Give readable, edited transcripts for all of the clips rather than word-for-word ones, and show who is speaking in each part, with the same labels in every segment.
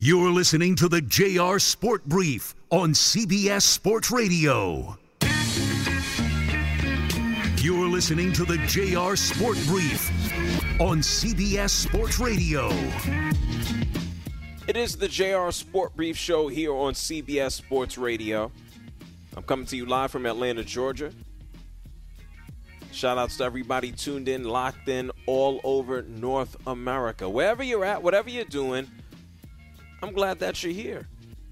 Speaker 1: You're listening to the JR Sport Brief on CBS Sports Radio. You're listening to the JR Sport Brief on CBS Sports Radio.
Speaker 2: It is the JR Sport Brief show here on CBS Sports Radio. I'm coming to you live from Atlanta, Georgia. Shout outs to everybody tuned in, locked in all over North America. Wherever you're at, whatever you're doing, I'm glad that you're here.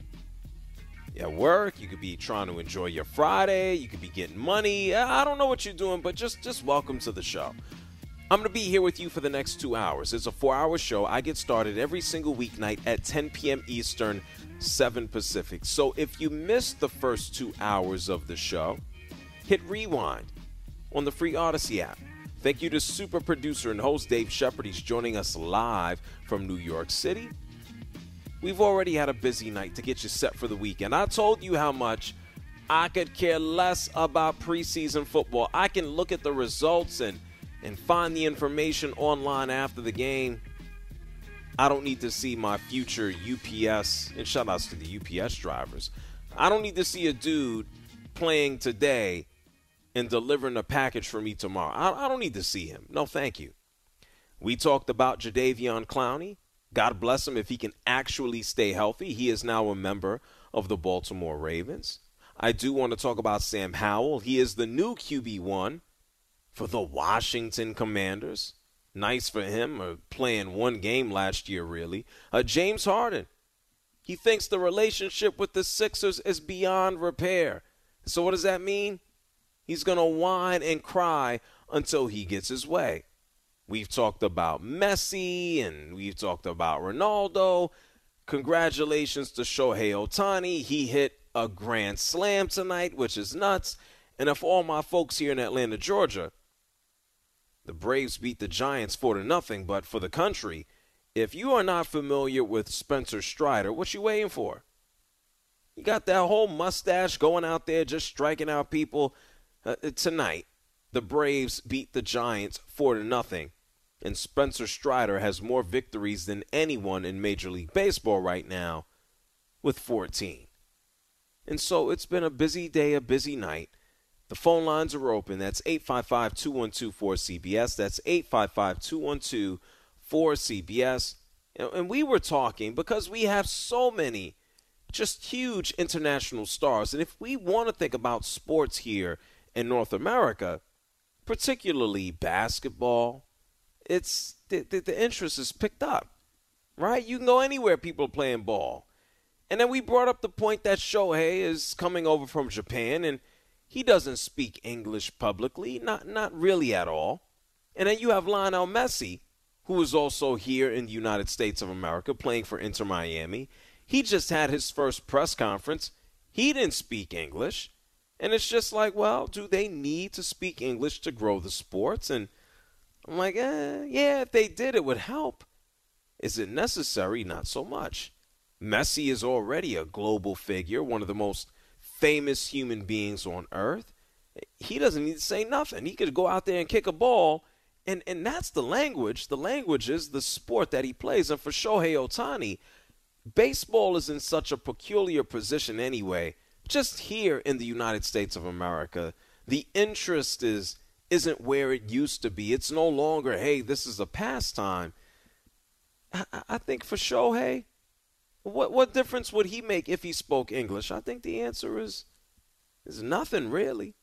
Speaker 2: You're at work, you could be trying to enjoy your Friday, you could be getting money. I don't know what you're doing, but just welcome to the show. I'm going to be here with you for the next 2 hours. It's a 4-hour show. I get started every single weeknight at 10 p.m. Eastern, 7 Pacific. So if you missed the first 2 hours of the show, hit rewind on the free Odyssey app. Thank you to super producer and host Dave Shepard. He's joining us live from New York City. We've already had a busy night to get you set for the weekend. I told you how much I could care less about preseason football. I can look at the results and find the information online after the game. I don't need to see my future UPS, and shout outs to the UPS drivers. I don't need to see a dude playing today and delivering a package for me tomorrow. I don't need to see him. No, thank you. We talked about Jadeveon Clowney. God bless him if he can actually stay healthy. He is now a member of the Baltimore Ravens. I do want to talk about Sam Howell. He is the new QB1 for the Washington Commanders. Nice for him, playing one game last year, really. James Harden. He thinks the relationship with the Sixers is beyond repair. So what does that mean? He's going to whine and cry until he gets his way. We've talked about Messi and we've talked about Ronaldo. Congratulations to Shohei Ohtani. He hit a grand slam tonight, which is nuts. And if all my folks here in Atlanta, Georgia, the Braves beat the Giants 4-0, but for the country, if you are not familiar with Spencer Strider, what you waiting for? You got that whole mustache going out there just striking out people. Tonight, the Braves beat the Giants 4-0, and Spencer Strider has more victories than anyone in Major League Baseball right now with 14. And so it's been a busy day, a busy night. The phone lines are open. That's 855-212-4CBS. That's 855-212-4CBS. And we were talking because we have so many just huge international stars. And if we want to think about sports here in North America, particularly basketball, it's the interest is picked up, right? You can go anywhere, people are playing ball. And then we brought up the point that Shohei is coming over from Japan, and he doesn't speak English publicly, not really at all. And then you have Lionel Messi, who is also here in the United States of America playing for Inter Miami. He just had his first press conference. He didn't speak English. And it's just like, well, do they need to speak English to grow the sports? And I'm like, yeah, if they did, it would help. Is it necessary? Not so much. Messi is already a global figure, one of the most famous human beings on earth. He doesn't need to say nothing. He could go out there and kick a ball, and that's the language. The language is the sport that he plays. And for Shohei Ohtani, baseball is in such a peculiar position anyway. Just here in the United States of America, the interest isn't where it used to be. It's no longer, hey, this is a pastime. I think for Shohei, what difference would he make if he spoke English? I think the answer is nothing, really.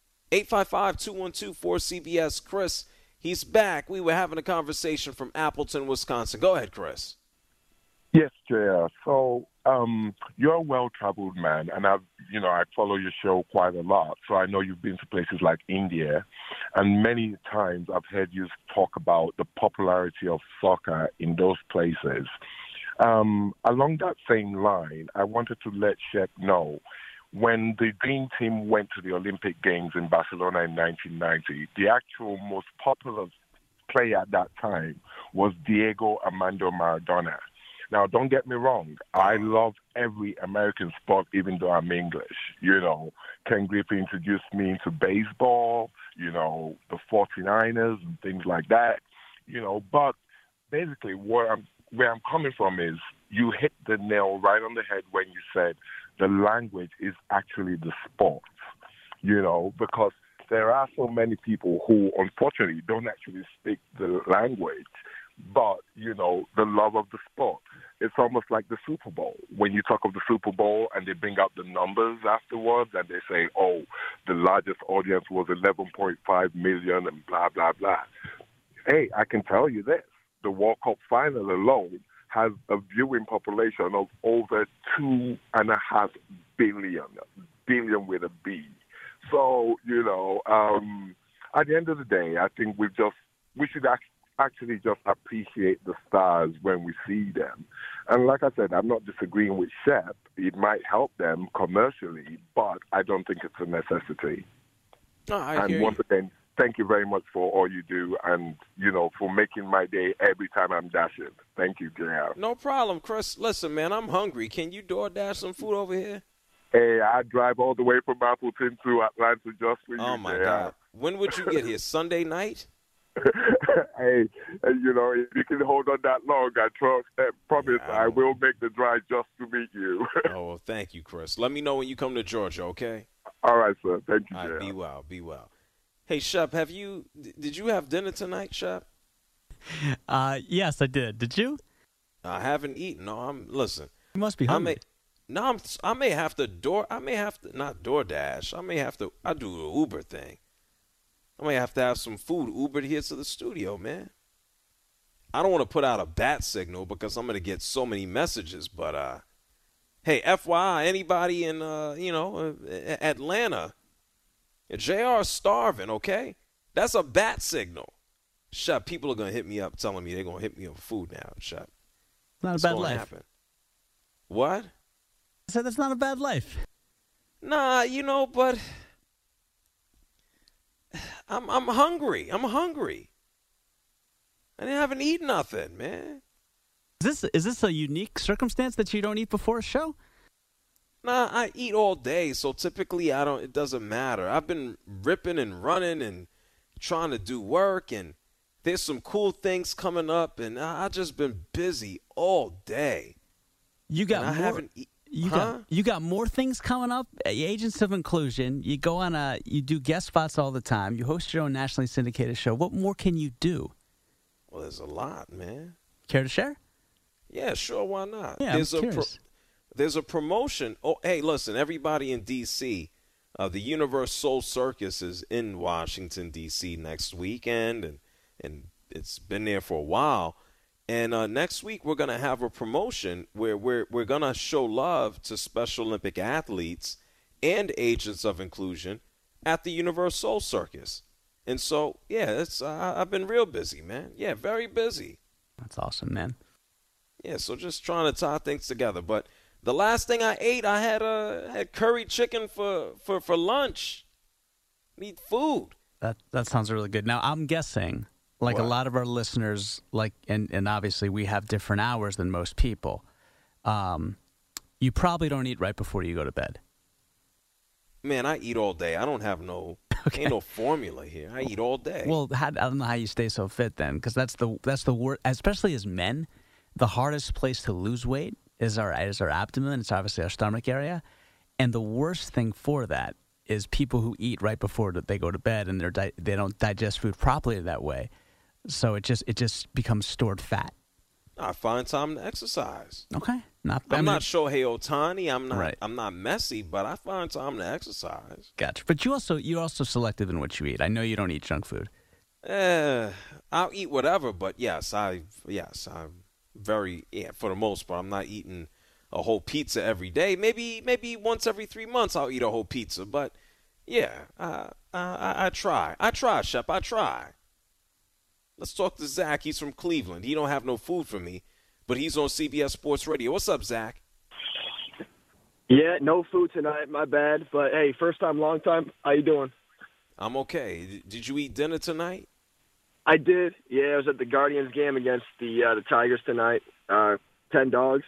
Speaker 2: 855-212-4CBS. Chris, he's back. We were having a conversation from Appleton, Wisconsin. Go ahead, Chris.
Speaker 3: Yes, JR. So you're a well-traveled man, and I follow your show quite a lot. So I know you've been to places like India, and many times I've heard you talk about the popularity of soccer in those places. Along that same line, I wanted to let Shep know, when the Dream Team went to the Olympic Games in Barcelona in 1990, the actual most popular player at that time was Diego Armando Maradona. Now, don't get me wrong. I love every American sport, even though I'm English. Ken Griffey introduced me into baseball, the 49ers and things like that. But basically where I'm coming from is you hit the nail right on the head when you said the language is actually the sport, because there are so many people who, unfortunately, don't actually speak the language, but, the love of the sport. It's almost like the Super Bowl. When you talk of the Super Bowl and they bring out the numbers afterwards and they say, oh, the largest audience was 11.5 million and blah, blah, blah. Hey, I can tell you this. The World Cup final alone has a viewing population of over 2.5 billion with a B. So, at the end of the day, I think we should actually just appreciate the stars when we see them. And like I said, I'm not disagreeing with Shep. It might help them commercially, but I don't think it's a necessity.
Speaker 2: No,
Speaker 3: and once again, thank you very much for all you do and, for making my day every time I'm dashing. Thank you, JR.
Speaker 2: No problem, Chris. Listen, man, I'm hungry. Can you DoorDash some food over here?
Speaker 3: Hey, I drive all the way from Appleton to Atlanta just for you,
Speaker 2: Oh, my
Speaker 3: JR.
Speaker 2: God. When would you get here? Sunday night?
Speaker 3: Hey, if you can hold on that long, I promise I will make the drive just to meet you.
Speaker 2: Oh, well, thank you, Chris. Let me know when you come to Georgia, okay?
Speaker 3: All right, sir. Thank you,
Speaker 2: All
Speaker 3: JR.
Speaker 2: right, be well. Hey, Shep, did you have dinner tonight, Shep?
Speaker 4: Yes, I did. Did you?
Speaker 2: I haven't eaten. No, listen.
Speaker 4: You must be hungry.
Speaker 2: I may have to not DoorDash. I do the Uber thing. I may have to have some food Ubered here to the studio, man. I don't want to put out a bat signal because I'm going to get so many messages, but hey, FYI, anybody in Atlanta, JR's starving, okay? That's a bat signal. Shep, people are going to hit me up telling me they're going to hit me up for food now, Shep.
Speaker 4: It's not a bad life.
Speaker 2: Happen. What?
Speaker 4: I said that's not a bad life.
Speaker 2: Nah, but I'm hungry. I'm hungry. I haven't eaten nothing, man.
Speaker 4: Is this a unique circumstance that you don't eat before a show?
Speaker 2: Nah, I eat all day, so typically it doesn't matter. I've been ripping and running and trying to do work, and there's some cool things coming up, and I've just been busy all day.
Speaker 4: You got more.
Speaker 2: I haven't
Speaker 4: You got more things coming up. Agents of Inclusion. You go on you do guest spots all the time. You host your own nationally syndicated show. What more can you do?
Speaker 2: Well, there's a lot, man.
Speaker 4: Care to share?
Speaker 2: Yeah, sure. Why not?
Speaker 4: Yeah, I'm curious.
Speaker 2: There's a promotion. Oh, hey, listen, everybody in D.C., the Universe Soul Circus is in Washington, D.C. next weekend, and it's been there for a while. And next week we're going to have a promotion where we're going to show love to Special Olympic athletes and agents of inclusion at the Universe Soul Circus. And so, yeah, I've been real busy, man. Yeah, very busy.
Speaker 4: That's awesome, man.
Speaker 2: Yeah, so just trying to tie things together. But the last thing I ate, I had curry chicken for lunch. Need food.
Speaker 4: That sounds really good. Now, I'm guessing, like
Speaker 2: What?
Speaker 4: a lot of our listeners, and obviously we have different hours than most people, you probably don't eat right before you go to bed.
Speaker 2: Man, I eat all day. I don't have ain't no formula here. I eat all day.
Speaker 4: Well, I don't know how you stay so fit then, because that's the worst, especially as men. The hardest place to lose weight is our abdomen. It's obviously our stomach area, and the worst thing for that is people who eat right before they go to bed and they don't digest food properly that way. So it just becomes stored fat.
Speaker 2: I find time to exercise.
Speaker 4: Okay,
Speaker 2: I'm not Shohei Ohtani. I'm not Messi, but I find time to exercise.
Speaker 4: Gotcha. But you're also selective in what you eat. I know you don't eat junk food.
Speaker 2: I'll eat whatever, but I'm for the most part, I'm not eating a whole pizza every day. Maybe once every 3 months I'll eat a whole pizza. But yeah, I try. Shep. I try. Let's talk to Zach. He's from Cleveland. He don't have no food for me, but he's on CBS Sports Radio. What's up, Zach?
Speaker 5: Yeah, no food tonight. My bad. But, hey, first time, long time. How you doing?
Speaker 2: I'm okay. Did you eat dinner tonight?
Speaker 5: I did. Yeah, I was at the Guardians game against the Tigers tonight. 10 dogs.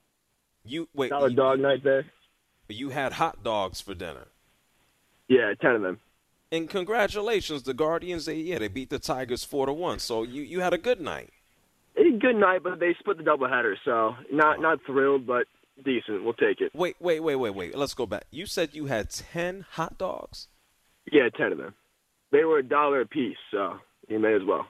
Speaker 5: Solid dog night there.
Speaker 2: You had hot dogs for dinner.
Speaker 5: Yeah, 10 of them.
Speaker 2: And congratulations, the Guardians. They beat the Tigers 4-1. So you had a good night.
Speaker 5: A good night, but they split the doubleheader, so not thrilled, but decent. We'll take it.
Speaker 2: Wait. Let's go back. You said you had 10 hot dogs?
Speaker 5: Yeah, 10 of them. They were $1 a piece, so you may as well.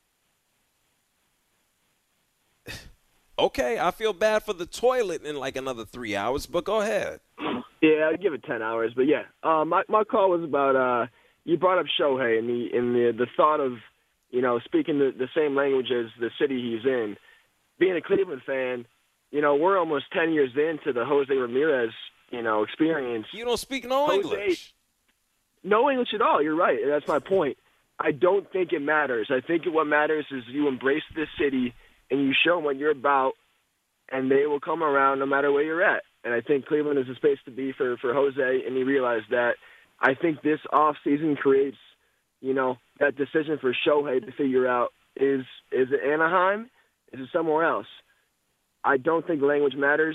Speaker 2: Okay, I feel bad for the toilet in like another 3 hours, but go ahead.
Speaker 5: Yeah, I'd give it 10 hours, but yeah. My call was about you brought up Shohei and the thought of, speaking the same language as the city he's in. Being a Cleveland fan, we're almost 10 years into the Jose Ramirez, experience.
Speaker 2: You don't speak no English.
Speaker 5: No English at all. You're right. That's my point. I don't think it matters. I think what matters is you embrace this city and you show them what you're about, and they will come around no matter where you're at. And I think Cleveland is a space to be for Jose, and he realized that. I think this offseason creates, that decision for Shohei to figure out, is it Anaheim? Is it somewhere else? I don't think language matters.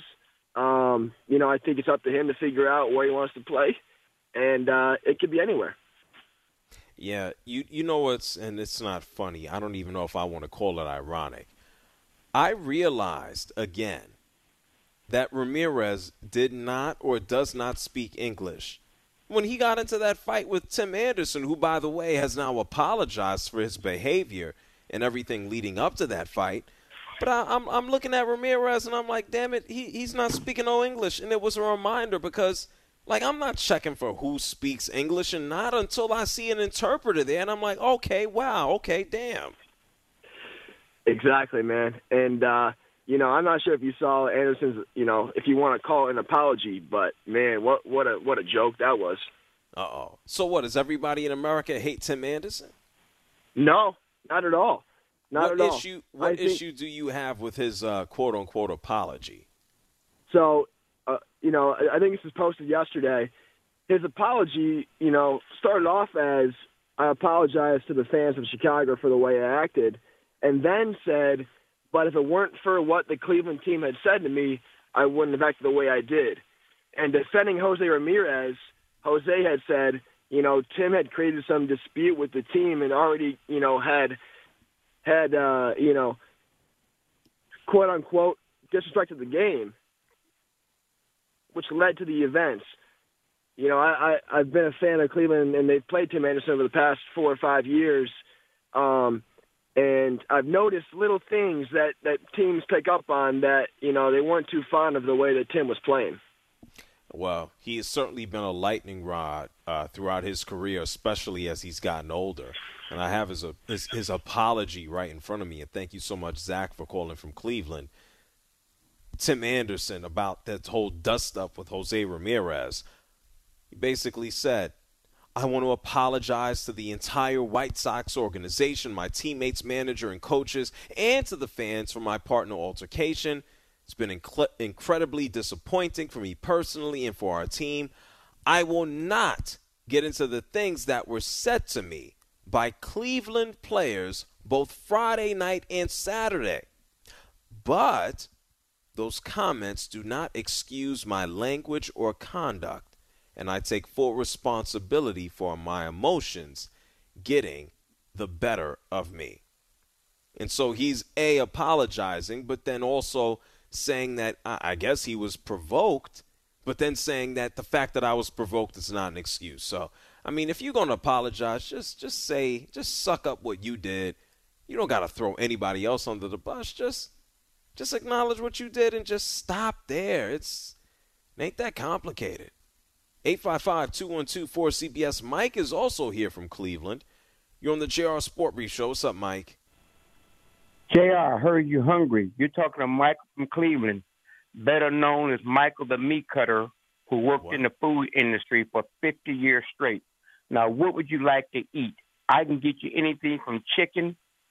Speaker 5: I think it's up to him to figure out where he wants to play, and it could be anywhere.
Speaker 2: Yeah, you know what's, and it's not funny. I don't even know if I want to call it ironic. I realized, again, that Ramirez did not or does not speak English when he got into that fight with Tim Anderson, who, by the way, has now apologized for his behavior and everything leading up to that fight. But I'm looking at Ramirez, and I'm like, damn it, he's not speaking no English. And it was a reminder because, I'm not checking for who speaks English, and not until I see an interpreter there. And I'm like, okay, wow, okay, damn.
Speaker 5: Exactly, man. And, I'm not sure if you saw Anderson's, if you want to call it an apology, but, man, what a joke that was.
Speaker 2: Uh-oh. So what, does everybody in America hate Tim Anderson?
Speaker 5: No, not at all. Not at all.
Speaker 2: What issue do you have with his quote-unquote apology?
Speaker 5: So, I think this was posted yesterday. His apology, started off as, I apologize to the fans of Chicago for the way I acted, and then said, but if it weren't for what the Cleveland team had said to me, I wouldn't have acted the way I did. And defending Jose Ramirez, Jose had said, Tim had created some dispute with the team and already, had quote unquote disrespected the game, which led to the events. I've been a fan of Cleveland, and they've played Tim Anderson over the past 4 or 5 years. And I've noticed little things that teams pick up on that, they weren't too fond of the way that Tim was playing.
Speaker 2: Well, he has certainly been a lightning rod throughout his career, especially as he's gotten older. And I have his apology right in front of me. And thank you so much, Zach, for calling from Cleveland. Tim Anderson, about that whole dust-up with Jose Ramirez, he basically said, I want to apologize to the entire White Sox organization, my teammates, manager, and coaches, and to the fans for my partner altercation. It's been incredibly disappointing for me personally and for our team. I will not get into the things that were said to me by Cleveland players both Friday night and Saturday. But those comments do not excuse my language or conduct, and I take full responsibility for my emotions getting the better of me. And so he's apologizing, but then also saying that I guess he was provoked, but then saying that the fact that I was provoked is not an excuse. So, I mean, if you're going to apologize, just suck up what you did. You don't got to throw anybody else under the bus. Just acknowledge what you did and just stop there. It ain't that complicated. 855-212-4CBS. Mike is also here from Cleveland. You're on the JR Sport Brief Show. What's up, Mike?
Speaker 6: JR, I heard you hungry. You're talking to Michael from Cleveland, better known as Michael the Meat Cutter, who worked in the food industry for 50 years straight. Now, what would you like to eat? I can get you anything from chicken,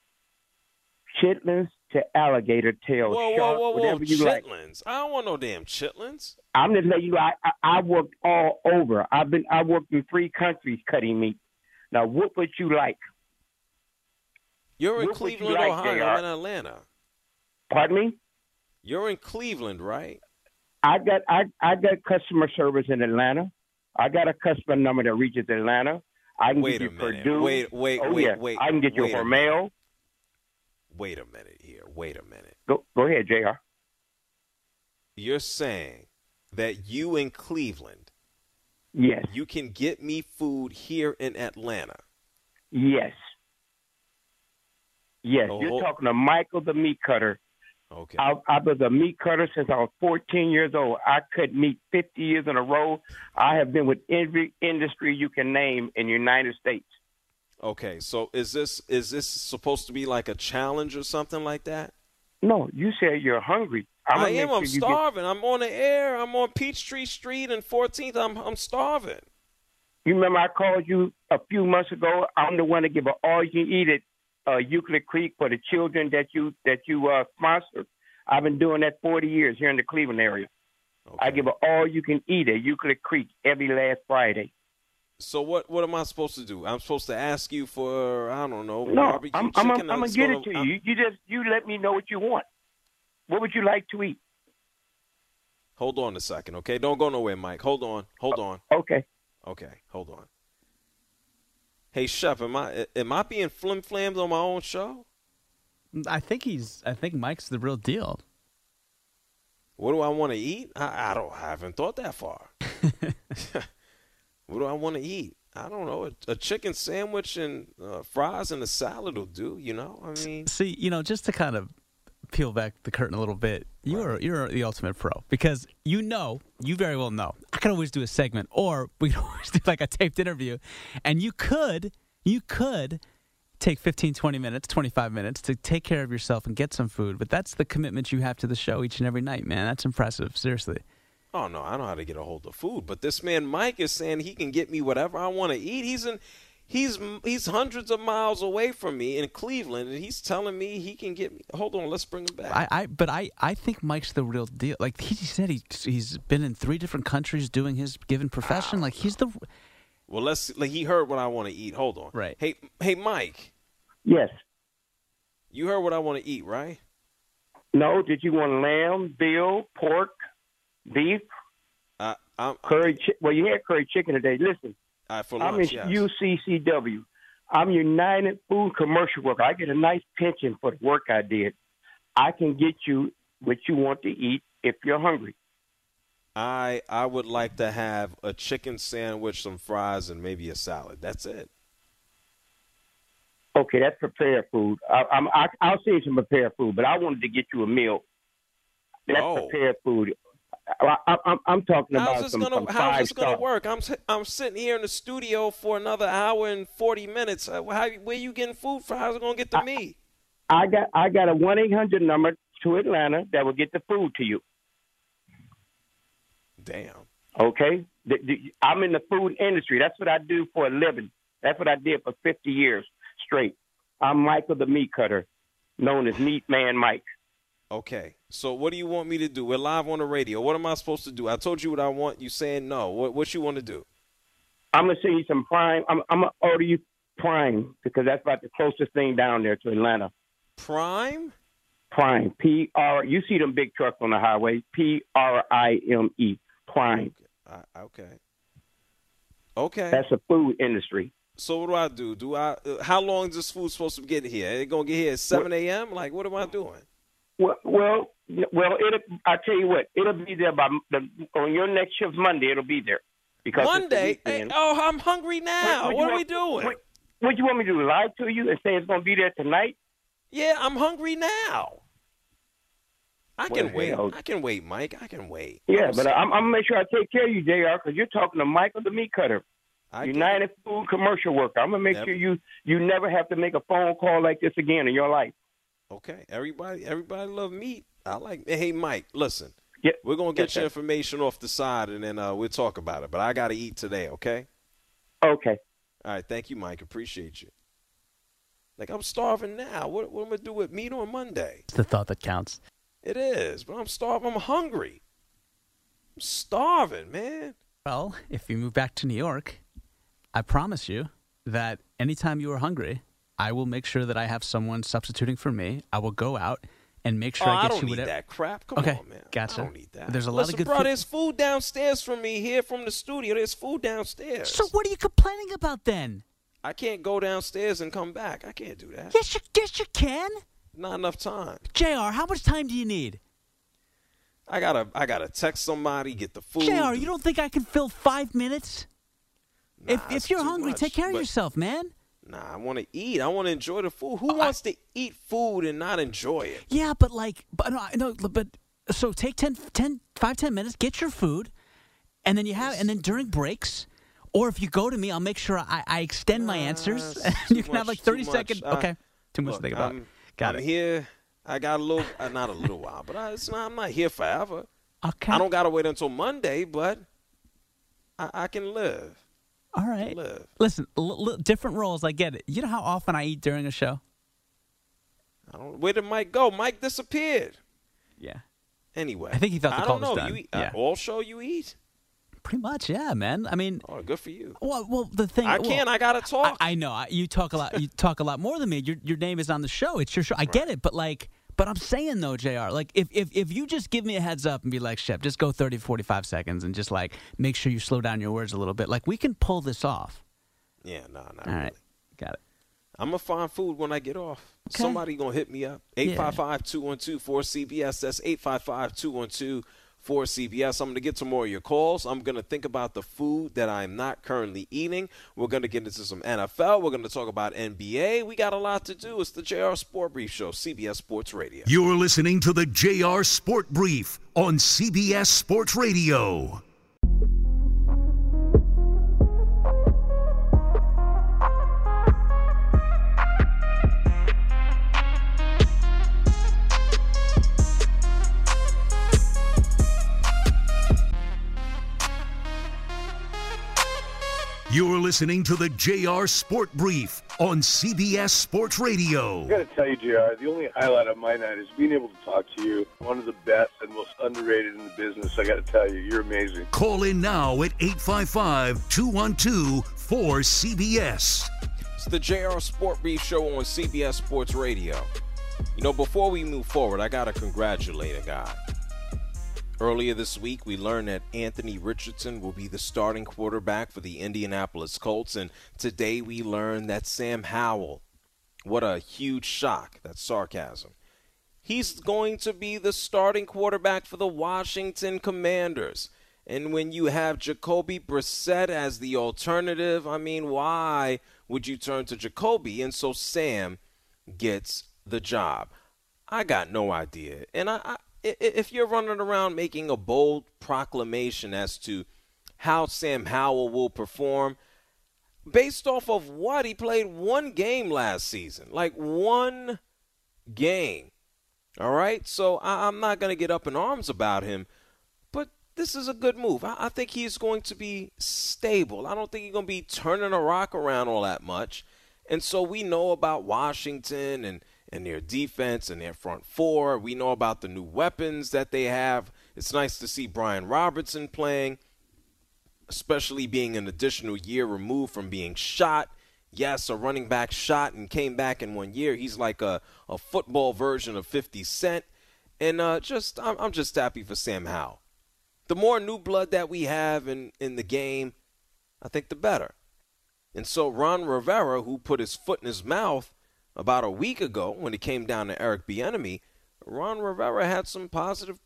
Speaker 6: chitlins, to alligator tail, shark, whatever you
Speaker 2: chitlins.
Speaker 6: like.
Speaker 2: I don't want no damn chitlins.
Speaker 6: I'm just letting you. I worked all over. I worked in 3 countries cutting meat. Now, what would you like?
Speaker 2: You're in Cleveland, Ohio. I'm in Atlanta.
Speaker 6: Pardon me?
Speaker 2: You're in Cleveland, right?
Speaker 6: I got customer service in Atlanta. I got a customer number that reaches Atlanta. I can get you Purdue.
Speaker 2: Wait.
Speaker 6: I can get you Hormel.
Speaker 2: Wait a minute here. Wait a minute.
Speaker 6: Go ahead, JR.
Speaker 2: You're saying that you in Cleveland,
Speaker 6: Yes.
Speaker 2: you can get me food here in Atlanta.
Speaker 6: Yes. Yes.
Speaker 2: Oh,
Speaker 6: You're talking to Michael the meat cutter.
Speaker 2: Okay.
Speaker 6: I was a meat cutter since I was 14 years old. I cut meat 50 years in a row. I have been with every industry you can name in the United States.
Speaker 2: Okay. So is this supposed to be like a challenge or something like that?
Speaker 6: No, you said you're hungry.
Speaker 2: I am. I'm starving. I'm on the air. I'm on Peachtree Street and 14th. I'm starving.
Speaker 6: You remember I called you a few months ago? I'm the one to give an all-you-can-eat at Euclid Creek for the children that you sponsored. I've been doing that 40 years here in the Cleveland area.
Speaker 2: Okay.
Speaker 6: I give an all-you-can-eat at Euclid Creek every last Friday.
Speaker 2: So what am I supposed to do? I'm supposed to ask you for, I don't know,
Speaker 6: No,
Speaker 2: barbecue
Speaker 6: I'm
Speaker 2: chicken?
Speaker 6: gonna get it to you. You let me know what you want. What would you like to eat?
Speaker 2: Hold on a second, okay? Don't go nowhere, Mike. Hold on.
Speaker 6: Okay.
Speaker 2: Okay, hold on. Hey, Chef, am I being flim-flammed on my own show?
Speaker 4: I think Mike's the real deal.
Speaker 2: What do I want to eat? I haven't thought that far. What do I want to eat? I don't know. A chicken sandwich and fries and a salad will do, you know? I mean.
Speaker 4: See, just to kind of peel back the curtain a little bit, you're the ultimate pro because you very well know. I could always do a segment or we could always do like a taped interview and you could take 15, 20 minutes, 25 minutes to take care of yourself and get some food, but that's the commitment you have to the show each and every night, man. That's impressive, seriously.
Speaker 2: Oh, no, I know how to get a hold of food, but this man Mike is saying he can get me whatever I want to eat. He's hundreds of miles away from me in Cleveland, and he's telling me he can get me. Hold on, let's bring him back.
Speaker 4: I think Mike's the real deal. Like he said, he's been in 3 different countries doing his given profession. Like he's the.
Speaker 2: Well, he heard what I want to eat. Hold on.
Speaker 4: Right.
Speaker 2: Hey, Mike.
Speaker 6: Yes.
Speaker 2: You heard what I want to eat, right?
Speaker 6: No. Did you want lamb, veal, pork, beef, curry? Well, you had curry chicken today. Listen.
Speaker 2: For lunch,
Speaker 6: I'm in UCCW. I'm United Food Commercial Worker. I get a nice pension for the work I did. I can get you what you want to eat if you're hungry.
Speaker 2: I would like to have a chicken sandwich, some fries, and maybe a salad. That's it.
Speaker 6: Okay, that's prepared food. I'll send you some prepared food, but I wanted to get you a meal. That's prepared food. I'm talking about
Speaker 2: how's this gonna work? I'm sitting here in the studio for another hour and 40 minutes. Where you getting food from? How's it gonna get to me?
Speaker 6: I got a 1-800 number to Atlanta that will get the food to you.
Speaker 2: Damn.
Speaker 6: Okay, I'm in the food industry. That's what I do for a living. That's what I did for 50 years straight. I'm Michael the meat cutter, known as Meat Man Mike.
Speaker 2: Okay, so what do you want me to do? We're live on the radio. What am I supposed to do? I told you what I want. You saying no. What you want to do? I'm
Speaker 6: going to send you some prime. I'm going to order you prime because that's about the closest thing down there to Atlanta.
Speaker 2: Prime?
Speaker 6: Prime. P-R. You see them big trucks on the highway. P-R-I-M-E. Prime.
Speaker 2: Okay.
Speaker 6: That's a food industry.
Speaker 2: So what do? How long is this food supposed to get here? It going to get here at 7 a.m.? Like, what am I doing?
Speaker 6: Well. I tell you what, it'll be there on your next shift Monday. It'll be there because
Speaker 2: Monday. Hey, I'm hungry now. What are we doing?
Speaker 6: What you want me to do? Lie to you and say it's going to be there tonight?
Speaker 2: Yeah, I'm hungry now. I can wait, Mike. I can wait.
Speaker 6: Yeah, but I'm gonna make sure I take care of you, JR, because you're talking to Michael the meat cutter, United Food Commercial Worker. I'm gonna make sure you never have to make a phone call like this again in your life.
Speaker 2: Okay, everybody love meat. I like. Hey, Mike, listen.
Speaker 6: Yeah,
Speaker 2: we're gonna get your information off the side, and then we'll talk about it. But I gotta eat today. Okay.
Speaker 6: Okay.
Speaker 2: All right. Thank you, Mike. Appreciate you. Like I'm starving now. What am I gonna do with meat on Monday?
Speaker 4: It's the thought that counts.
Speaker 2: It is, but I'm starving. I'm hungry. I'm starving, man.
Speaker 4: Well, if you move back to New York, I promise you that anytime you are hungry, I will make sure that I have someone substituting for me. I will go out and make sure I get you whatever.
Speaker 2: I don't need that crap. Come on, man.
Speaker 4: Gotcha.
Speaker 2: I don't need that.
Speaker 4: There's a lot of good
Speaker 2: food.
Speaker 4: food.
Speaker 2: There's food downstairs from me here from the studio. There's food downstairs.
Speaker 4: So what are you complaining about then?
Speaker 2: I can't go downstairs and come back. I can't do that.
Speaker 4: Yes, you can.
Speaker 2: Not enough time.
Speaker 4: JR, how much time do you need?
Speaker 2: I gotta text somebody, get the food.
Speaker 4: JR, you don't think I can fill 5 minutes?
Speaker 2: Nah,
Speaker 4: if you're hungry,
Speaker 2: much,
Speaker 4: take care of yourself, man.
Speaker 2: Nah, I want to eat. I want to enjoy the food. Who wants to eat food and not enjoy it?
Speaker 4: Yeah, so take 5-10 minutes, get your food, and then and then during breaks, or if you go to me, I'll make sure I extend my answers. You can have like 30 seconds. Okay, too much to think about.
Speaker 2: I'm here. I got a little, not a little while, but I'm not here forever.
Speaker 4: Okay.
Speaker 2: I don't got to wait until Monday, but I can live.
Speaker 4: All right. Listen, different roles. I get it. You know how often I eat during a show?
Speaker 2: Where did Mike go? Mike disappeared.
Speaker 4: Yeah.
Speaker 2: Anyway.
Speaker 4: I think he thought the call was done.
Speaker 2: You eat, all show you eat?
Speaker 4: Pretty much, yeah, man. I mean,
Speaker 2: good for you.
Speaker 4: Well, the thing
Speaker 2: I gotta talk.
Speaker 4: I know you talk a lot. You talk a lot more than me. Your name is on the show. It's your show. I get it, but I'm saying though, JR, like if you just give me a heads up and be like, Shep, just go 30 to 45 seconds and just like make sure you slow down your words a little bit, like we can pull this off.
Speaker 2: Yeah, not
Speaker 4: all
Speaker 2: really.
Speaker 4: Right, got it.
Speaker 2: I'm gonna find food when I get off.
Speaker 4: Okay.
Speaker 2: Somebody gonna hit me up. 855-212-4CBS. That's 855-212-4CBS. I'm going to get to more of your calls. I'm going to think about the food that I'm not currently eating. We're going to get into some NFL. We're going to talk about NBA. We got a lot to do. It's the JR Sport Brief Show, CBS Sports Radio.
Speaker 1: You're listening to the JR Sport Brief on CBS Sports Radio. You're listening to the JR Sport Brief on CBS Sports Radio.
Speaker 7: I got to tell you, JR, the only highlight of my night is being able to talk to you. One of the best and most underrated in the business. I got to tell you, you're amazing.
Speaker 1: Call in now at 855-212-4CBS.
Speaker 2: It's the JR Sport Brief Show on CBS Sports Radio. You know, before we move forward, I got to congratulate a guy. Earlier this week, we learned that Anthony Richardson will be the starting quarterback for the Indianapolis Colts, and today we learned that Sam Howell, what a huge shock, that's sarcasm, he's going to be the starting quarterback for the Washington Commanders. And when you have Jacoby Brissett as the alternative, I mean, why would you turn to Jacoby? And so Sam gets the job. I got no idea. And if you're running around making a bold proclamation as to how Sam Howell will perform, based off of what? He played one game last season. Like one game. All right? So I'm not going to get up in arms about him, but this is a good move. I think he's going to be stable. I don't think he's going to be turning a rock around all that much. And so we know about Washington and their defense and their front four. We know about the new weapons that they have. It's nice to see Brian Robertson playing, especially being an additional year removed from being shot. Yes, a running back shot and came back in 1 year. He's like a football version of 50 Cent. And I'm just happy for Sam Howell. The more new blood that we have in the game, I think the better. And so Ron Rivera, who put his foot in his mouth about a week ago when it came down to Eric Bieniemy, Ron Rivera had some positive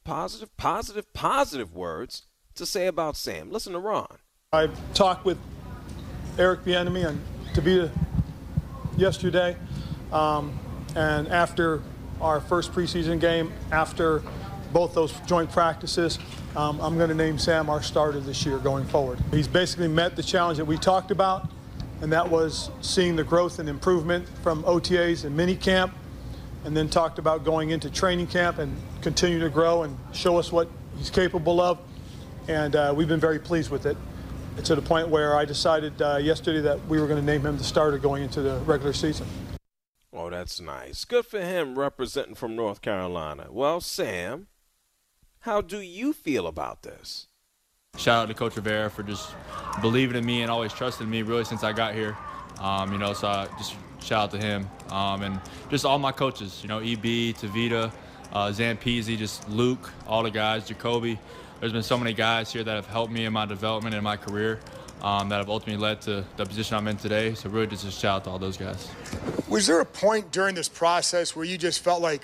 Speaker 2: words to say about Sam. Listen to Ron.
Speaker 8: I talked with Eric Bieniemy and Tavita yesterday, and after our first preseason game, after both those joint practices, I'm going to name Sam our starter this year going forward. He's basically met the challenge that we talked about, and that was seeing the growth and improvement from OTAs and minicamp, and then talked about going into training camp and continue to grow and show us what he's capable of. And we've been very pleased with it. To the point where I decided yesterday that we were going to name him the starter going into the regular season.
Speaker 2: Oh, that's nice. Good for him representing from North Carolina. Well, Sam, how do you feel about this?
Speaker 9: Shout out to Coach Rivera for just believing in me and always trusting me really since I got here. So I just shout out to him. And just all my coaches, EB, Tavita, Zampezi, just Luke, all the guys, Jacoby. There's been so many guys here that have helped me in my development and my career that have ultimately led to the position I'm in today. So really just a shout out to all those guys.
Speaker 10: Was there a point during this process where you just felt like,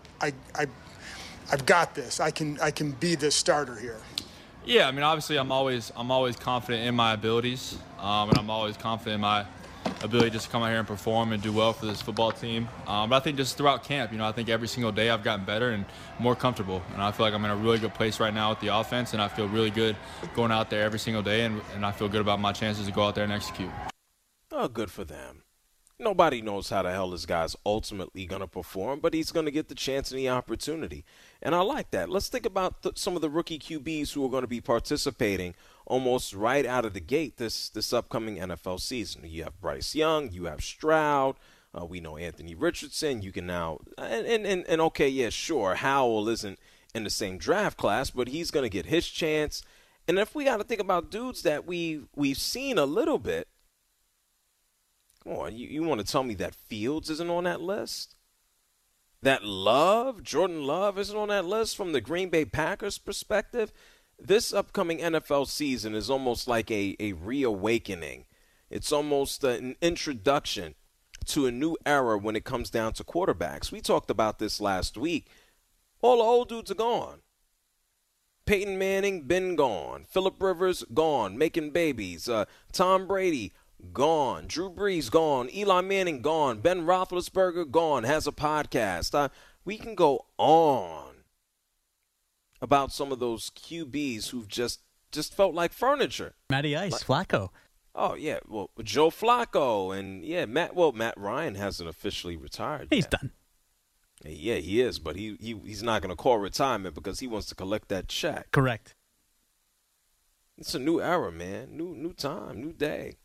Speaker 10: I've got this. I can be this starter here?
Speaker 9: Yeah, I mean, obviously, I'm always confident in my abilities, and I'm always confident in my ability just to come out here and perform and do well for this football team. But I think just throughout camp, I think every single day I've gotten better and more comfortable, and I feel like I'm in a really good place right now with the offense, and I feel really good going out there every single day, and I feel good about my chances to go out there and execute.
Speaker 2: Oh, good for them. Nobody knows how the hell this guy's ultimately going to perform, but he's going to get the chance and the opportunity. And I like that. Let's think about some of the rookie QBs who are going to be participating almost right out of the gate this upcoming NFL season. You have Bryce Young. You have Stroud. We know Anthony Richardson. You can now and okay, yeah, sure, Howell isn't in the same draft class, but he's going to get his chance. And if we got to think about dudes that we've seen a little bit, come on, you want to tell me that Fields isn't on that list? That Jordan Love isn't on that list from the Green Bay Packers perspective? This upcoming NFL season is almost like a reawakening. It's almost an introduction to a new era when it comes down to quarterbacks. We talked about this last week. All the old dudes are gone. Peyton Manning, been gone. Phillip Rivers, gone, making babies. Tom Brady, gone. Drew Brees, gone. Eli Manning, gone. Ben Roethlisberger, gone, has a podcast. We can go on about some of those QBs who've just felt like furniture.
Speaker 4: Matty Ice, Flacco.
Speaker 2: Oh, yeah. Well, Joe Flacco and, yeah, Matt Ryan hasn't officially retired
Speaker 4: He's
Speaker 2: yet.
Speaker 4: done.
Speaker 2: Yeah, he is, but he's not going to call retirement because he wants to collect that check.
Speaker 4: Correct.
Speaker 2: It's a new era, man. New time, new day.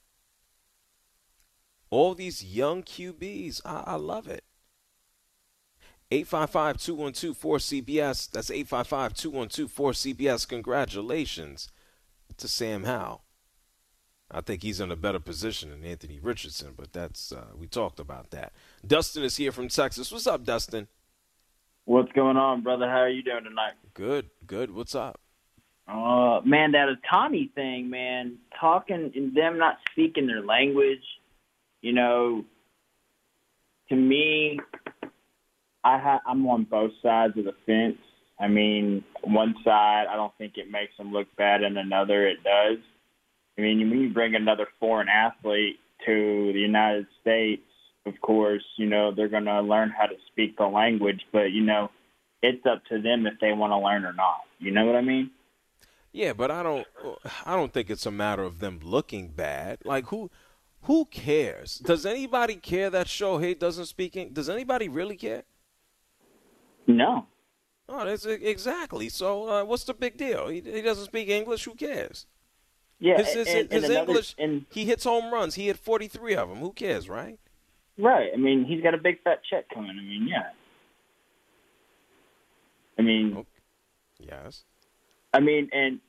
Speaker 2: All these young QBs, I love it. 855-212-4CBS. That's 855-212-4CBS. Congratulations to Sam Howell. I think he's in a better position than Anthony Richardson, but that's we talked about that. Dustin is here from Texas. What's up, Dustin?
Speaker 11: What's going on, brother? How are you doing tonight?
Speaker 2: Good. What's up?
Speaker 11: Man, that Otani thing, man, talking and them not speaking their language, to me, I'm on both sides of the fence. I mean, one side, I don't think it makes them look bad, and another, it does. I mean, when you bring another foreign athlete to the United States, of course, they're going to learn how to speak the language, but, it's up to them if they want to learn or not. You know what I mean?
Speaker 2: Yeah, but I don't think it's a matter of them looking bad. Like, who cares? Does anybody care that Shohei doesn't speak English? Does anybody really care?
Speaker 11: No.
Speaker 2: Oh, that's exactly. So what's the big deal? He doesn't speak English. Who cares?
Speaker 11: Yeah,
Speaker 2: his English. He hits home runs. He hit 43 of them. Who cares, right?
Speaker 11: Right. I mean, he's got a big fat check coming. I mean, yeah. I mean.
Speaker 2: Okay. Yes.
Speaker 11: I mean, and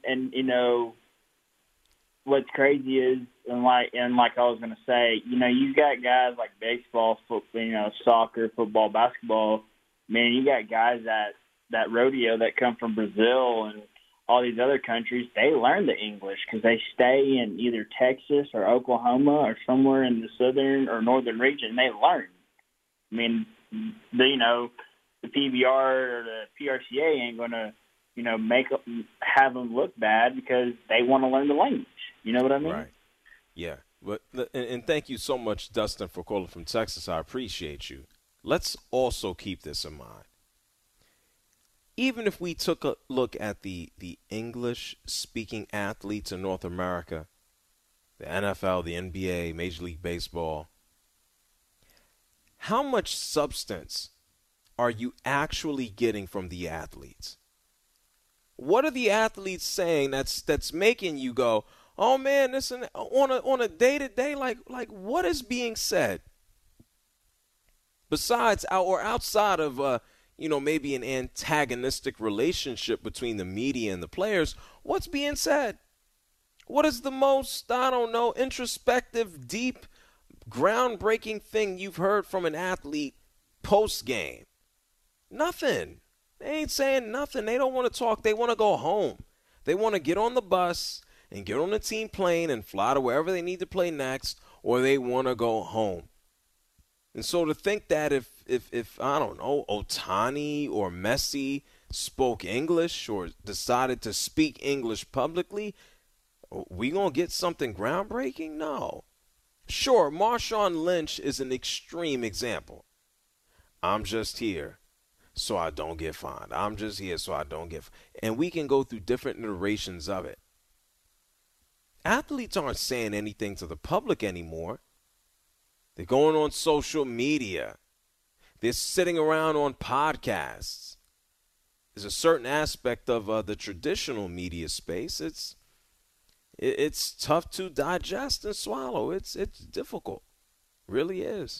Speaker 11: what's crazy is, and like I was gonna say, you got guys like baseball, football, soccer, football, basketball. Man, you got guys that rodeo that come from Brazil and all these other countries. They learn the English because they stay in either Texas or Oklahoma or somewhere in the southern or northern region. They learn. I mean, the PBR or the PRCA ain't gonna have them look bad because they want to learn the language. You know what I mean?
Speaker 2: Right. Yeah. But and thank you so much, Dustin, for calling from Texas. I appreciate you. Let's also keep this in mind. Even if we took a look at the English-speaking athletes in North America, the NFL, the NBA, Major League Baseball, how much substance are you actually getting from the athletes? What are the athletes saying that's making you go, oh man, listen, on a day-to-day, like what is being said? Besides or outside of maybe an antagonistic relationship between the media and the players, what's being said? What is the most, introspective, deep, groundbreaking thing you've heard from an athlete post-game? Nothing. They ain't saying nothing. They don't want to talk. They want to go home. They want to get on the bus and get on the team plane and fly to wherever they need to play next, or they want to go home. And so to think that if I don't know, Ohtani or Messi spoke English or decided to speak English publicly, we going to get something groundbreaking? No. Sure, Marshawn Lynch is an extreme example. I'm just here so I don't get fined. I'm just here so I don't get fined. And we can go through different iterations of it. Athletes aren't saying anything to the public anymore. They're going on social media. They're sitting around on podcasts. There's a certain aspect of the traditional media space. It's tough to digest and swallow. It's difficult. Really is.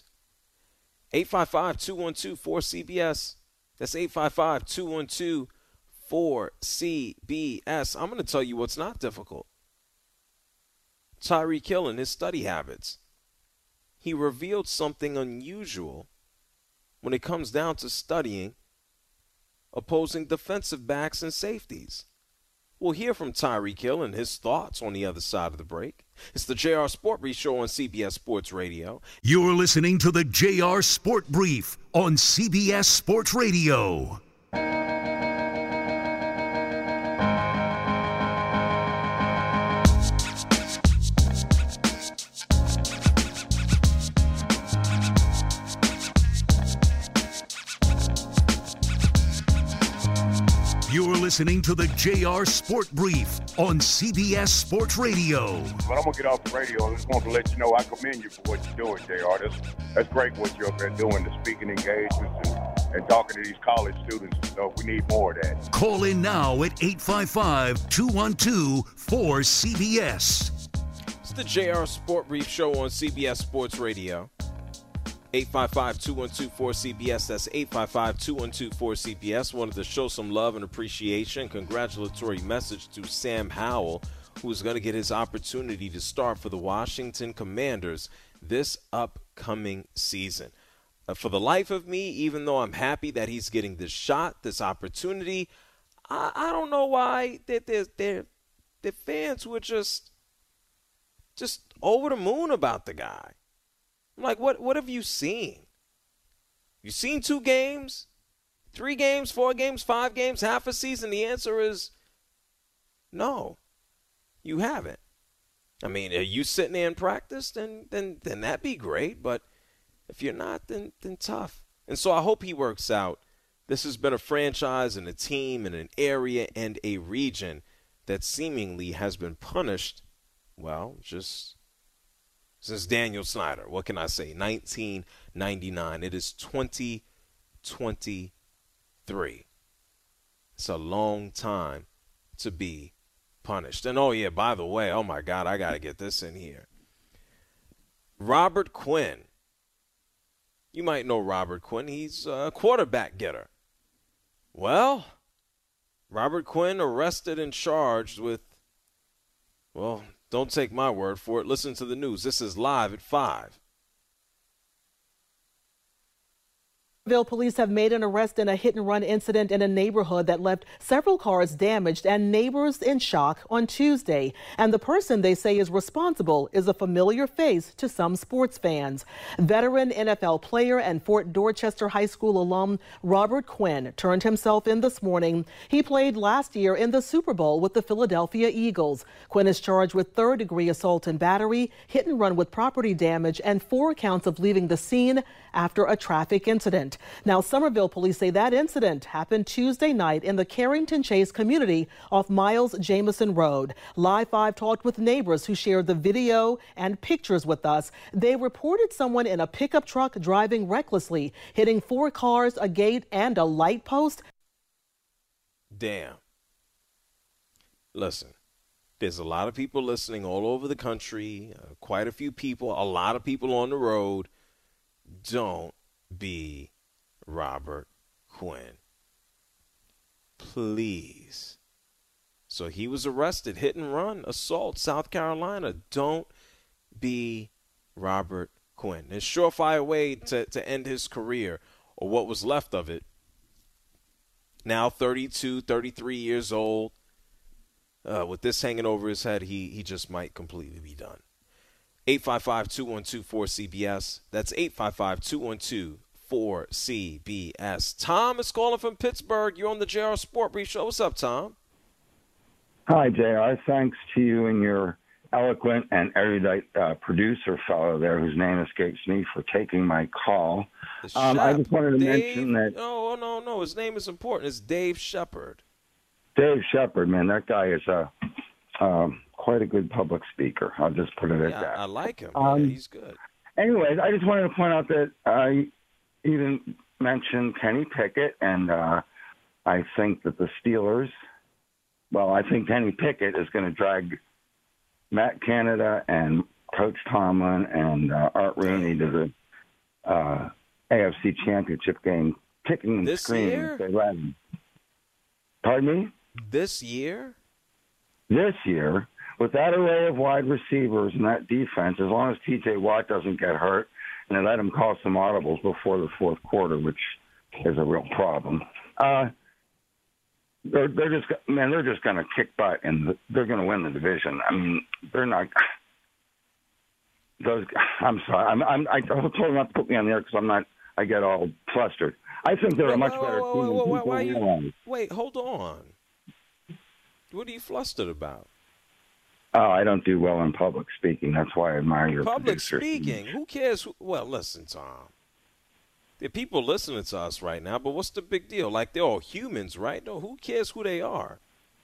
Speaker 2: 855-212-4CBS. That's 855-212-4CBS. I'm going to tell you what's not difficult. Tyreek Hill and his study habits. He revealed something unusual when it comes down to studying opposing defensive backs and safeties. We'll hear from Tyreek Hill and his thoughts on the other side of the break. It's the JR Sport Brief Show on CBS Sports Radio.
Speaker 1: You're listening to the JR Sport Brief on CBS Sports Radio. You're listening to the JR Sport Brief on CBS Sports Radio.
Speaker 12: But I'm going to get off the radio. I just want to let you know I commend you for what you're doing, JR. That's great what you've been doing, the speaking engagements and talking to these college students. So we need more of that.
Speaker 1: Call in now at 855-212-4CBS.
Speaker 2: It's the JR Sport Brief Show on CBS Sports Radio. 855-212-4CBS. That's 855-212-4CBS. Wanted to show some love and appreciation. Congratulatory message to Sam Howell, who's going to get his opportunity to start for the Washington Commanders this upcoming season. For the life of me, even though I'm happy that he's getting this shot, this opportunity, I don't know why the fans were just over the moon about the guy. I'm like, what have you seen? You seen 2 games, 3 games, 4 games, 5 games, half a season? The answer is no, you haven't. I mean, are you sitting there in practice? Then that'd be great. But if you're not, then tough. And so I hope he works out. This has been a franchise and a team and an area and a region that seemingly has been punished, well, just since Daniel Snyder. What can I say? 1999. It is 2023. It's a long time to be punished. And, oh, yeah, by the way, oh, my God, I got to get this in here. Robert Quinn. You might know Robert Quinn. He's a quarterback getter. Well, Robert Quinn arrested and charged with, well, don't take my word for it. Listen to the news. This is live at 5.
Speaker 13: Police have made an arrest in a hit-and-run incident in a neighborhood that left several cars damaged and neighbors in shock on Tuesday. And the person they say is responsible is a familiar face to some sports fans. Veteran NFL player and Fort Dorchester High School alum Robert Quinn turned himself in this morning. He played last year in the Super Bowl with the Philadelphia Eagles. Quinn is charged with third-degree assault and battery, hit-and-run with property damage, and 4 counts of leaving the scene after a traffic incident. Now, Somerville police say that incident happened Tuesday night in the Carrington Chase community off Miles Jamison Road. Live 5 talked with neighbors who shared the video and pictures with us. They reported someone in a pickup truck driving recklessly, hitting 4 cars, a gate, and a light post.
Speaker 2: Damn. Listen, there's a lot of people listening all over the country, quite a few people, a lot of people on the road. Don't be Robert Quinn. Please. So he was arrested, hit and run, assault, South Carolina. Don't be Robert Quinn. His surefire way to end his career, or what was left of it. Now 32, 33 years old. With this hanging over his head, he just might completely be done. 855-212-4CBS. That's 855-212-4CBS. Tom is calling from Pittsburgh. You're on the JR Sport Brief Show. What's up, Tom?
Speaker 14: Hi, JR. Thanks to you and your eloquent and erudite producer fellow there, whose name escapes me, for taking my call. I just wanted to mention that...
Speaker 2: No. His name is important. It's Dave Shepard.
Speaker 14: Dave Shepard, man, that guy is quite a good public speaker. I'll just put it at that.
Speaker 2: I like him. He's good.
Speaker 14: Anyways, I just wanted to point out that I even mentioned Kenny Pickett, and I think that the Steelers... Well, I think Kenny Pickett is going to drag Matt Canada and Coach Tomlin and Art Rooney to the AFC Championship game, kicking and screaming if they let him. Pardon me?
Speaker 2: This year?
Speaker 14: This year, with that array of wide receivers and that defense, as long as T.J. Watt doesn't get hurt, and they let him call some audibles before the fourth quarter, which is a real problem. They're just going to kick butt, and they're going to win the division. I mean, they're not. I'm sorry. I told them not to put me on the air because I'm not. I get all flustered. I think they're a much better team than people realize.
Speaker 2: Wait, hold on. What are you flustered about?
Speaker 14: Oh, I don't do well in public speaking. That's why I admire your
Speaker 2: public
Speaker 14: producer.
Speaker 2: Speaking. Who cares? Well, listen, Tom. There are people listening to us right now, but what's the big deal? Like, they're all humans, right? No, who cares who they are?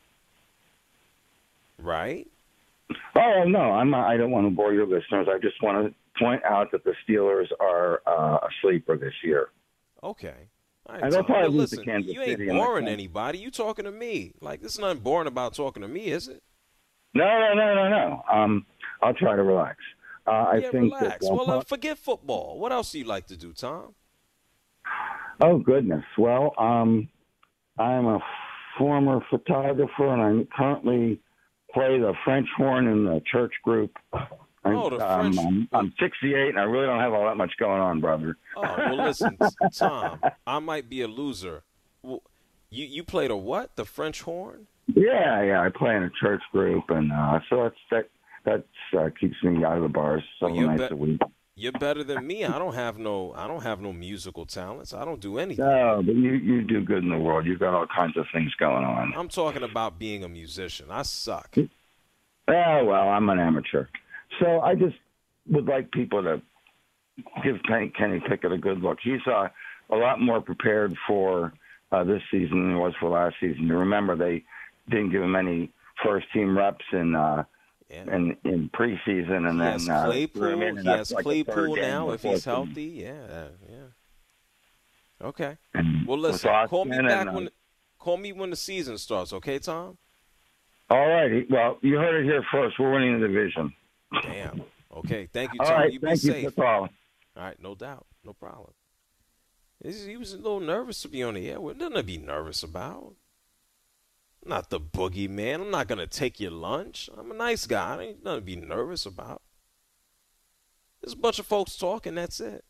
Speaker 2: Right?
Speaker 14: Oh, no, I don't want to bore your listeners. I just want to point out that the Steelers are a sleeper this year.
Speaker 2: Okay. All right,
Speaker 14: and they'll probably lose to
Speaker 2: listen,
Speaker 14: Kansas
Speaker 2: you ain't
Speaker 14: City.
Speaker 2: boring anybody. You talking to me. Like, there's nothing boring about talking to me, is it?
Speaker 14: No. I'll try to relax. I think
Speaker 2: relax.
Speaker 14: Well,
Speaker 2: forget football. What else do you like to do, Tom?
Speaker 14: Oh, goodness. Well, I'm a former photographer, and I currently play the French horn in the church group. I'm 68, and I really don't have all that much going on, brother.
Speaker 2: Oh, well, listen, Tom, I might be a loser. Well, you play the what? The French horn?
Speaker 14: Yeah, I play in a church group, and so that keeps me out of the bars several nights a week.
Speaker 2: You're better than me. I don't have no musical talents. I don't do anything.
Speaker 14: No, but you do good in the world. You've got all kinds of things going on.
Speaker 2: I'm talking about being a musician. I suck.
Speaker 14: Oh, well, I'm an amateur. So I just would like people to give Kenny Pickett a good look. He's a lot more prepared for this season than he was for last season. You remember they didn't give him any first-team reps in preseason, and then
Speaker 2: he has Claypool now if he's healthy. Yeah. Okay. Well, listen. Call me when the season starts. Okay, Tom.
Speaker 14: All righty. Well, you heard it here first. We're winning the division.
Speaker 2: Damn. Okay. Thank you, Tom.
Speaker 14: All right.
Speaker 2: You be
Speaker 14: thank
Speaker 2: safe.
Speaker 14: You for calling.
Speaker 2: All right. No doubt. No problem. He was a little nervous to be on the air. What nothing to be nervous about. I'm not the boogeyman. I'm not going to take your lunch. I'm a nice guy. I ain't nothing to be nervous about. There's a bunch of folks talking. That's it.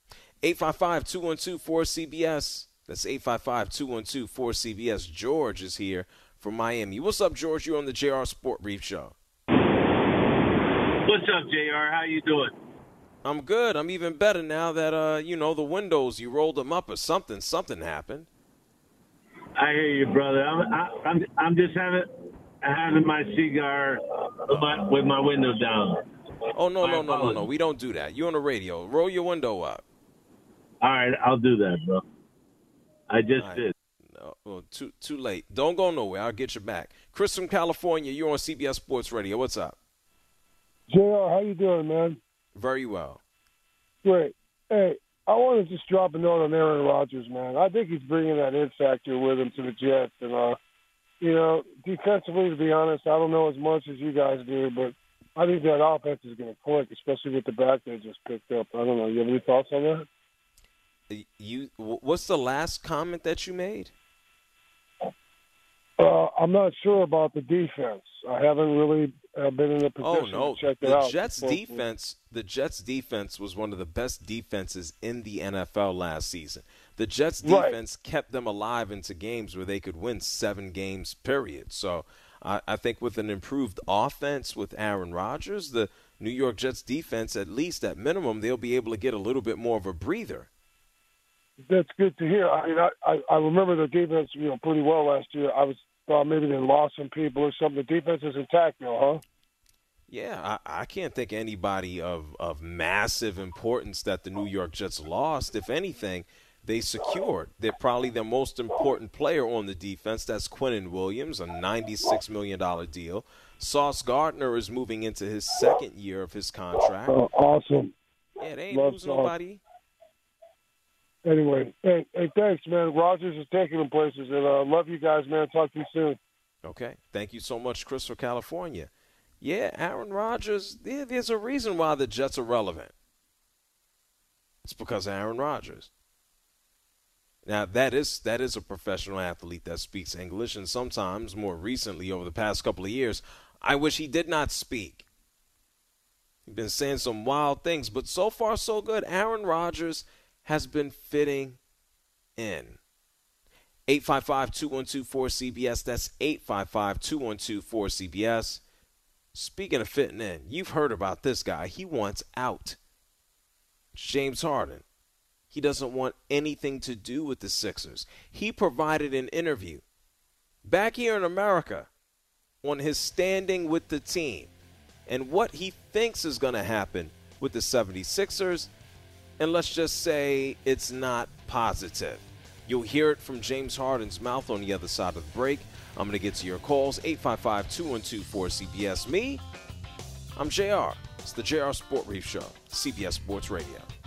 Speaker 2: 855-212-4CBS. That's 855-212-4CBS. George is here from Miami. What's up, George? You're on the JR Sport Brief Show.
Speaker 15: What's up, JR? How you doing?
Speaker 2: I'm good. I'm even better now that, the windows, you rolled them up or something. Something happened.
Speaker 15: I hear you, brother. I'm just having my cigar with my window down.
Speaker 2: Oh, no. We don't do that. You're on the radio. Roll your window up.
Speaker 15: All right, I'll do that, bro. I just did.
Speaker 2: No, well, too late. Don't go nowhere. I'll get you back. Chris from California, you're on CBS Sports Radio. What's up?
Speaker 16: JR, how you doing, man?
Speaker 2: Very well.
Speaker 16: Great. Hey, I want to just drop a note on Aaron Rodgers, man. I think he's bringing that it factor with him to the Jets. And, defensively, to be honest, I don't know as much as you guys do, but I think that offense is going to click, especially with the back they just picked up. I don't know. You have any thoughts on that?
Speaker 2: What's the last comment that you made?
Speaker 16: I'm not sure about the defense. I haven't really been in a position to check it out.
Speaker 2: The Jets' defense was one of the best defenses in the NFL last season. The Jets' defense kept them alive into games where they could win 7 games, period. So I think with an improved offense with Aaron Rodgers, the New York Jets defense, at least at minimum, they'll be able to get a little bit more of a breather.
Speaker 16: That's good to hear. I mean, I remember the defense, pretty well last year. I thought maybe they lost some people or something. The defense is intact now, huh?
Speaker 2: Yeah, I can't think anybody of massive importance that the New York Jets lost. If anything, they secured. They're probably their most important player on the defense. That's Quinnen Williams, a $96 million deal. Sauce Gardner is moving into his second year of his contract.
Speaker 16: Oh, awesome.
Speaker 2: Yeah, they ain't losing nobody.
Speaker 16: Anyway, hey, thanks, man. Rodgers is taking them places, and love you guys, man. Talk to you soon.
Speaker 2: Okay. Thank you so much, Chris, for California. Yeah, Aaron Rodgers, there's a reason why the Jets are relevant. It's because of Aaron Rodgers. Now, that is a professional athlete that speaks English, and sometimes, more recently, over the past couple of years, I wish he did not speak. He's been saying some wild things, but so far, so good. Aaron Rodgers has been fitting in. 855-212-4CBS. That's 855-212-4CBS. Speaking of fitting in, you've heard about this guy. He wants out. James Harden. He doesn't want anything to do with the Sixers. He provided an interview back here in America on his standing with the team and what he thinks is going to happen with the 76ers. And let's just say it's not positive. You'll hear it from James Harden's mouth on the other side of the break. I'm going to get to your calls, 855-212-4CBS. Me, I'm JR. It's the JR Sport Brief Show, CBS Sports Radio.